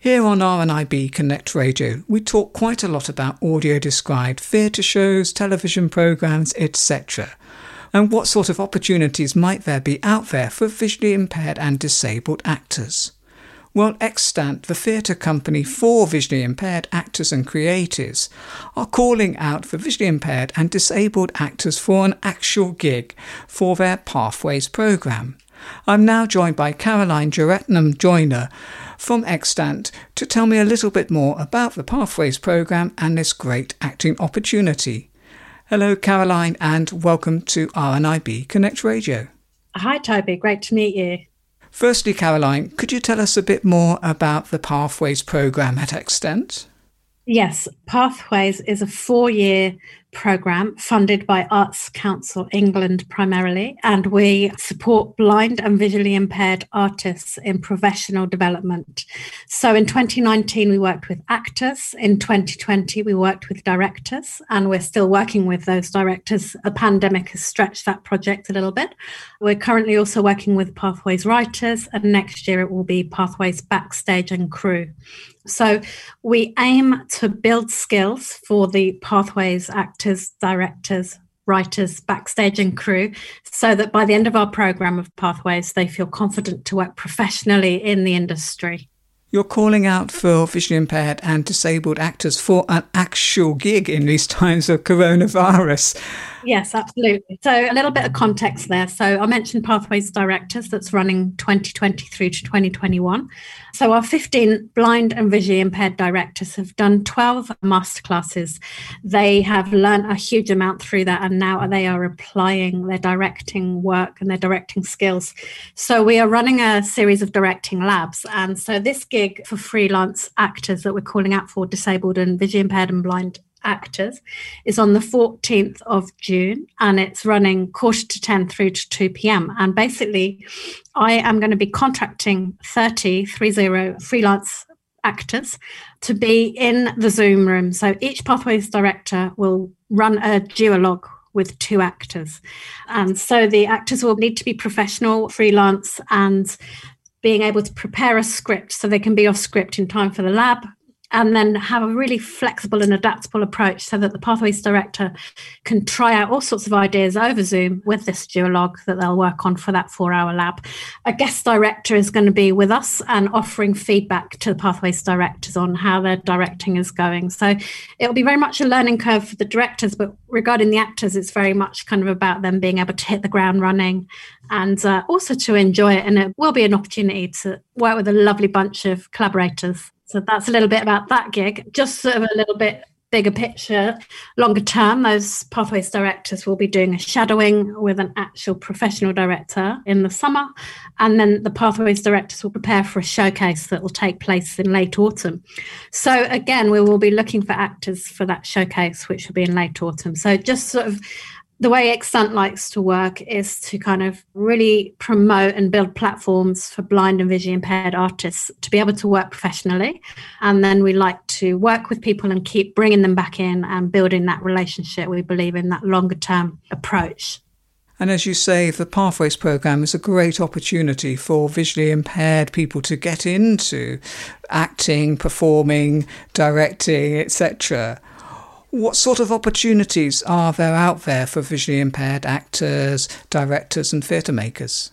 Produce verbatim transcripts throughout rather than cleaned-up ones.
Here on R N I B Connect Radio, we talk quite a lot about audio-described theatre shows, television programmes, et cetera. And what sort of opportunities might there be out there for visually impaired and disabled actors? Well, Extant, the theatre company for visually impaired actors and creatives, are calling out for visually impaired and disabled actors for an actual gig for their Pathways programme. I'm now joined by Caroline Jaretnam-Joyner from Extant to tell me a little bit more about the Pathways programme and this great acting opportunity. Hello, Caroline, and welcome to R N I B Connect Radio. Hi, Toby. Great to meet you. Firstly, Caroline, could you tell us a bit more about the Pathways programme at Extant? Yes, Pathways is a four-year programme funded by Arts Council England primarily, and we support blind and visually impaired artists in professional development. So in twenty nineteen, we worked with actors. In twenty twenty, we worked with directors, and we're still working with those directors. The pandemic has stretched that project a little bit. We're currently also working with Pathways writers, and next year it will be Pathways backstage and crew. So we aim to build skills for the Pathways actors, directors, writers, backstage and crew, so that by the end of our programme of Pathways, they feel confident to work professionally in the industry. You're calling out for visually impaired and disabled actors for an actual gig in these times of coronavirus. Yes, absolutely. So a little bit of context there. So I mentioned Pathways Directors that's running twenty twenty through to twenty twenty-one. So our fifteen blind and visually impaired directors have done twelve masterclasses. They have learned a huge amount through that, and now they are applying their directing work and their directing skills. So we are running a series of directing labs. And so this gig for freelance actors that we're calling out for disabled and visually impaired and blind actors is on the fourteenth of June, and it's running quarter to ten through to two p.m. And basically I am going to be contracting thirty, three zero freelance actors to be in the Zoom room. So each Pathways director will run a duologue with two actors. And so the actors will need to be professional, freelance, and being able to prepare a script so they can be off script in time for the lab, and then have a really flexible and adaptable approach so that the Pathways director can try out all sorts of ideas over Zoom with this duologue that they'll work on for that four-hour lab. A guest director is going to be with us and offering feedback to the Pathways directors on how their directing is going. So it'll be very much a learning curve for the directors, but regarding the actors, it's very much kind of about them being able to hit the ground running and uh, also to enjoy it. And it will be an opportunity to work with a lovely bunch of collaborators. So that's a little bit about that gig. Just sort of a little bit bigger picture, longer term, those Pathways directors will be doing a shadowing with an actual professional director in the summer. And then the Pathways directors will prepare for a showcase that will take place in late autumn. So again, we will be looking for actors for that showcase, which will be in late autumn. So just sort of the way Extant likes to work is to kind of really promote and build platforms for blind and visually impaired artists to be able to work professionally. And then we like to work with people and keep bringing them back in and building that relationship. We believe in that longer term approach. And as you say, the Pathways programme is a great opportunity for visually impaired people to get into acting, performing, directing, et cetera. What sort of opportunities are there out there for visually impaired actors, directors and theatre makers?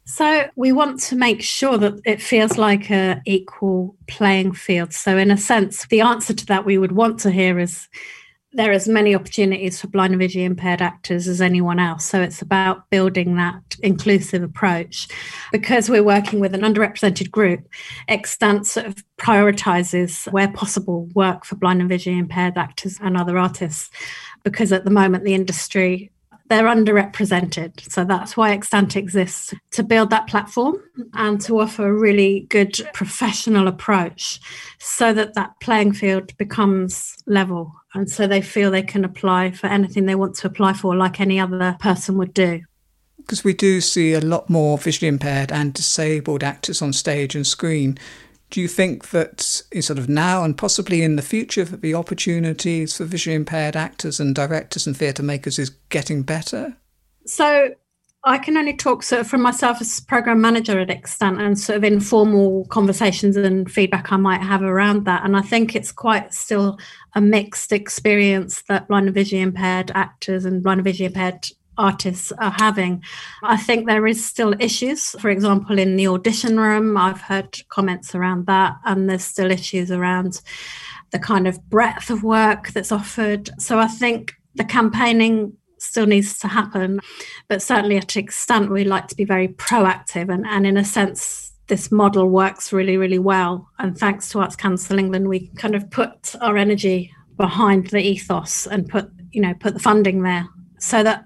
So we want to make sure that it feels like an equal playing field. So in a sense, the answer to that we would want to hear is there are as many opportunities for blind and visually impaired actors as anyone else. So it's about building that inclusive approach. Because we're working with an underrepresented group, Extant sort of prioritises, where possible, work for blind and visually impaired actors and other artists. Because at the moment, the industry, they're underrepresented. So that's why Extant exists, to build that platform and to offer a really good professional approach so that that playing field becomes level. And so they feel they can apply for anything they want to apply for like any other person would do. Because we do see a lot more visually impaired and disabled actors on stage and screen. Do you think that sort of now and possibly in the future that the opportunities for visually impaired actors and directors and theatre makers is getting better? So I can only talk sort of from myself as program manager at Extant and sort of informal conversations and feedback I might have around that. And I think it's quite still a mixed experience that blind and visually impaired actors and blind and visually impaired artists are having. I think there is still issues. For example, in the audition room, I've heard comments around that, and there's still issues around the kind of breadth of work that's offered. So I think the campaigning still needs to happen, but certainly at Extant we like to be very proactive, and, and in a sense this model works really, really well. And thanks to Arts Council England, we kind of put our energy behind the ethos and put, you know, put the funding there, so that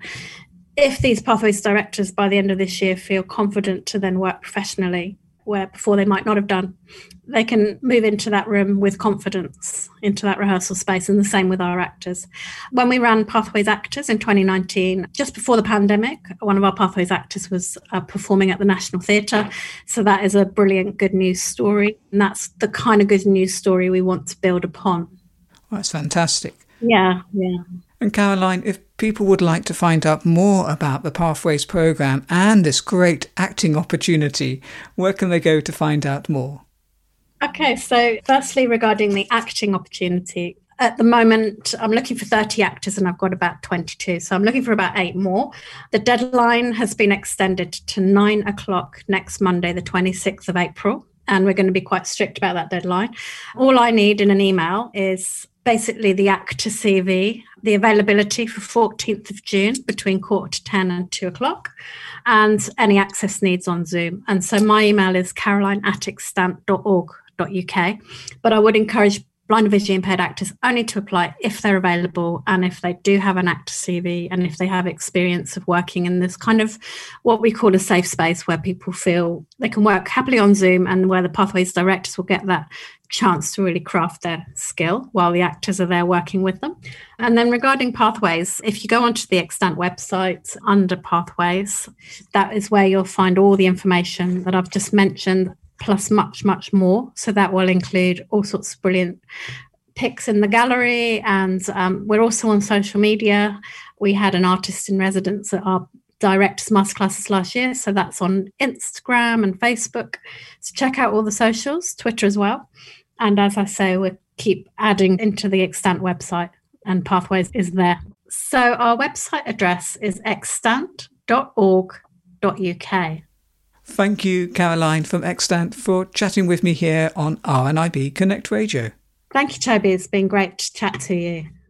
if these pathways directors by the end of this year feel confident to then work professionally, where before they might not have done, they can move into that room with confidence, into that rehearsal space, and the same with our actors. When we ran Pathways Actors in twenty nineteen, just before the pandemic, one of our Pathways actors was uh, performing at the National Theatre. So that is a brilliant good news story. And that's the kind of good news story we want to build upon. Well, that's fantastic. Yeah, yeah. And Caroline, if people would like to find out more about the Pathways programme and this great acting opportunity, where can they go to find out more? Okay, so firstly, regarding the acting opportunity, at the moment, I'm looking for thirty actors and I've got about twenty-two. So I'm looking for about eight more. The deadline has been extended to nine o'clock next Monday, the twenty-sixth of April. And we're going to be quite strict about that deadline. All I need in an email is basically the actor C V, the availability for fourteenth of June between quarter to ten and two o'clock, and any access needs on Zoom. And so my email is caroline at extant dot org dot U K. But I would encourage blind and visually impaired actors only to apply if they're available and if they do have an actor C V and if they have experience of working in this kind of what we call a safe space where people feel they can work happily on Zoom and where the Pathways directors will get that chance to really craft their skill while the actors are there working with them. And then regarding Pathways, if you go onto the Extant website under Pathways, that is where you'll find all the information that I've just mentioned, plus much, much more. So that will include all sorts of brilliant pics in the gallery. And um, we're also on social media. We had an artist in residence at our directors masterclasses last year. So that's on Instagram and Facebook. So check out all the socials, Twitter as well. And as I say, we'll keep adding into the Extant website, and Pathways is there. So our website address is extant dot org dot U K. Thank you, Caroline from Extant, for chatting with me here on R N I B Connect Radio. Thank you, Toby. It's been great to chat to you.